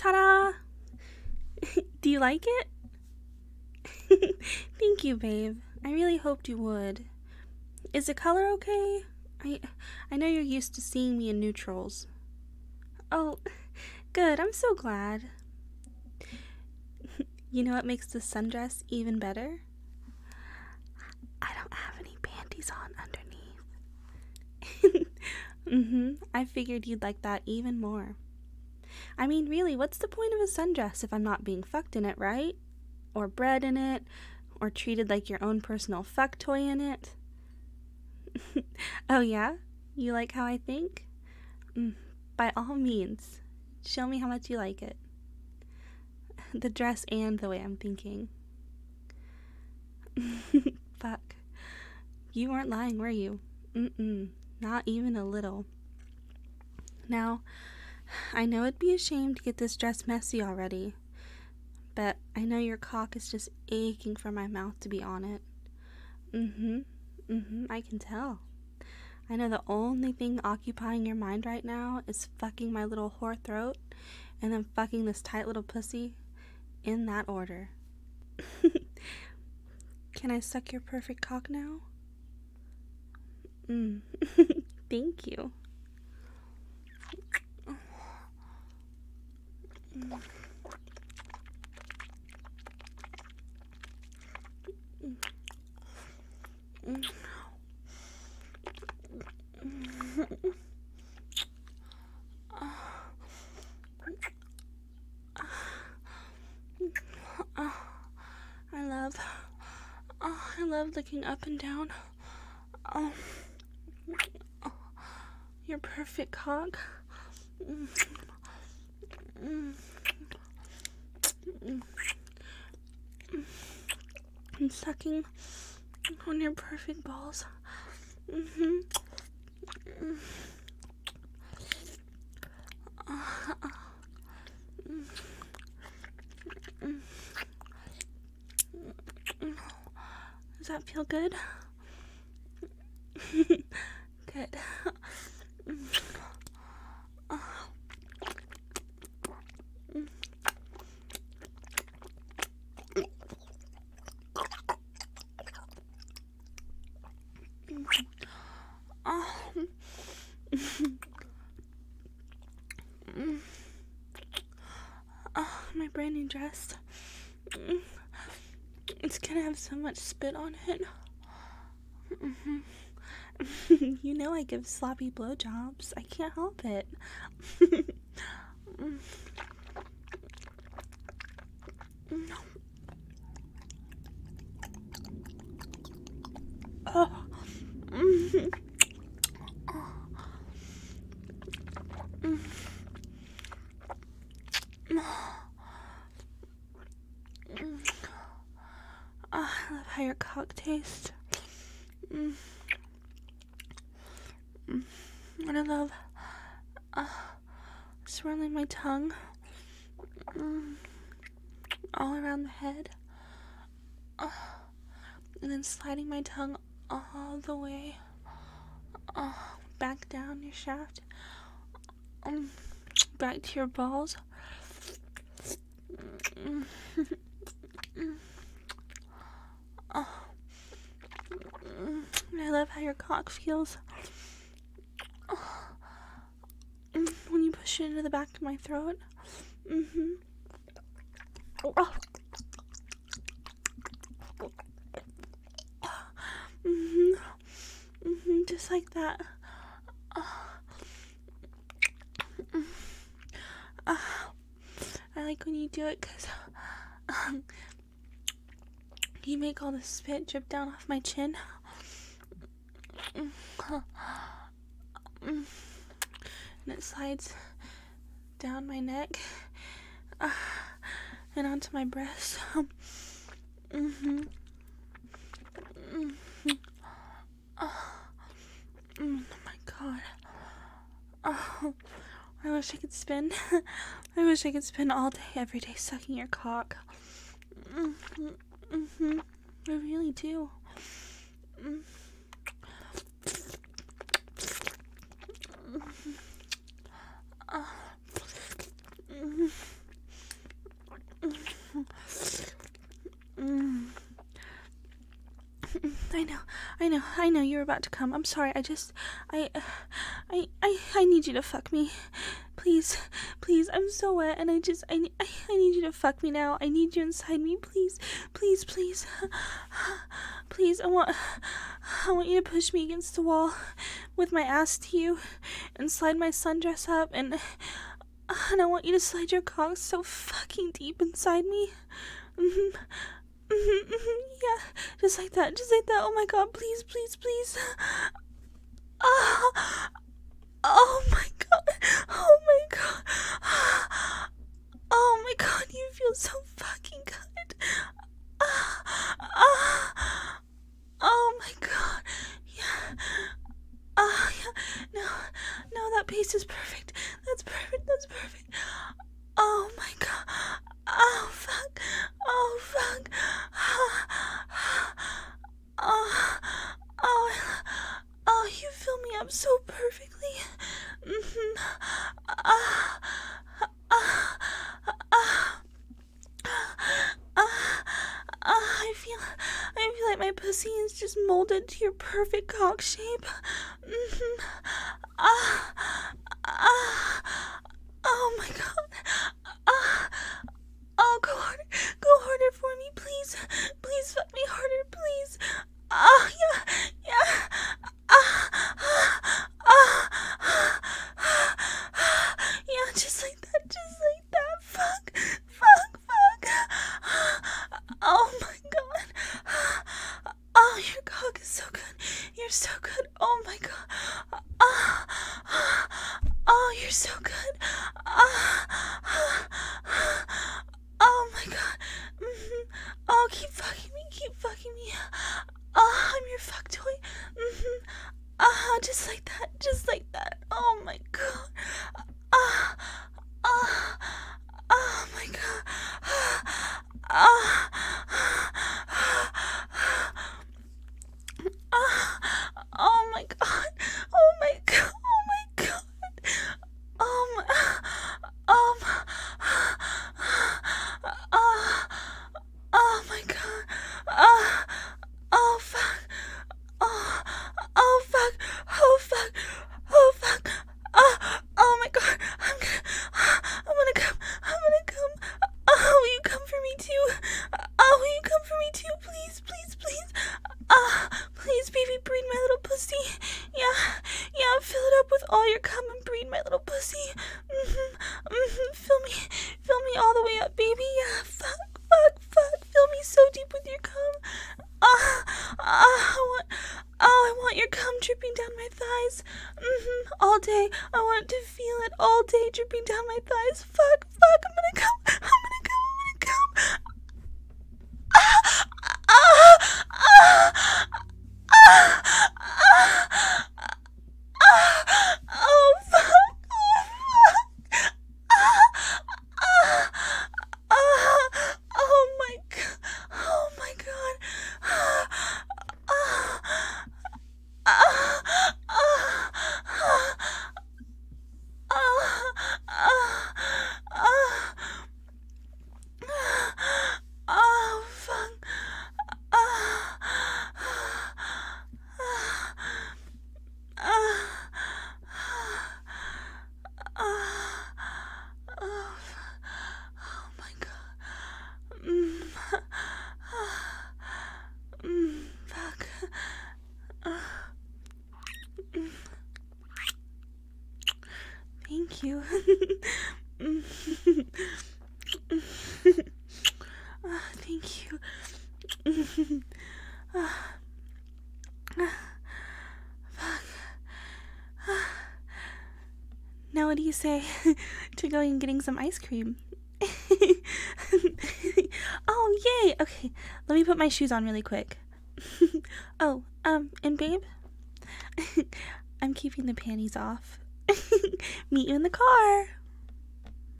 Ta-da! Do you like it? Thank you, babe. I really hoped you would. Is the color okay? I know you're used to seeing me in neutrals. Oh, good. I'm so glad. You know what makes this sundress even better? I don't have any panties on underneath. I figured you'd like that even more. I mean, really, what's the point of a sundress if I'm not being fucked in it, right? Or bred in it? Or treated like your own personal fuck toy in it? Oh yeah? You like how I think? By all means, show me how much you like it. The dress and the way I'm thinking. Fuck. You weren't lying, were you? Not even a little. Now, I know it'd be a shame to get this dress messy already, but I know your cock is just aching for my mouth to be on it. I can tell. I know the only thing occupying your mind right now is fucking my little whore throat and then fucking this tight little pussy in that order. Can I suck your perfect cock now? Thank you. I love looking up and down. Your perfect cock. And sucking on your perfect balls. Does that feel good? Good. My brand new dress. It's gonna have so much spit on it. You know I give sloppy blowjobs. I can't help it. I love how your cock tastes. And I love swirling my tongue all around the head. And then sliding my tongue all the way back down your shaft. Back to your balls. I love how your cock feels when you push it into the back of my throat. Just like that. I like when you do it because you make all the spit drip down off my chin. And it slides down my neck and onto my breast. Oh my god. I wish I could spend all day, every day sucking your cock. I really do. I know you were about to come. I'm sorry. I need you to fuck me. Please, please, I'm so wet, and I need you to fuck me now. I need you inside me, please, please, please, please. I want you to push me against the wall with my ass to you, and slide my sundress up, and I want you to slide your cock so fucking deep inside me. Yeah, just like that. Oh my god, please, please, please. Oh my god. Oh my god. Oh my god, you feel so fucking good. Oh my god. Yeah. Yeah. No, that pace is perfect. That's perfect. Oh my god. Oh fuck. Oh, you fill me up so perfectly. I feel like my pussy is just molded to your perfect cock shape. Oh my god. Oh, go harder for me, please. Please fuck me harder, please. Oh, yeah. Yeah, just like that. Fuck. Oh my god. Oh, your cock is so good. You're so good. Oh my god. Oh, you're so good. Oh my god. Oh, keep fucking me. Oh, I'm your fuck toy. Just like that. Oh my god. Oh my god. Oh my god. Oh my god. Oh my god. Oh fuck. Oh fuck. Oh my god. I'm gonna come. Oh, will you come for me too? Please. Please, baby, breed my little pussy. Yeah, fill it up with all your cum and breed my little pussy. Fill me all the way up, baby. Yeah, fuck. Fill me so deep with your cum. I want your cum dripping down my thighs. All day. I want to feel it all day dripping down my thighs. Fuck. I'm gonna come. Oh fuck. Oh my god. Oh fuck. Oh my god. Fuck. Thank you. Thank you. Fuck. Now what do you say to going and getting some ice cream? Oh, yay! Okay, let me put my shoes on really quick. Oh, and babe? I'm keeping the panties off. Meet you in the car.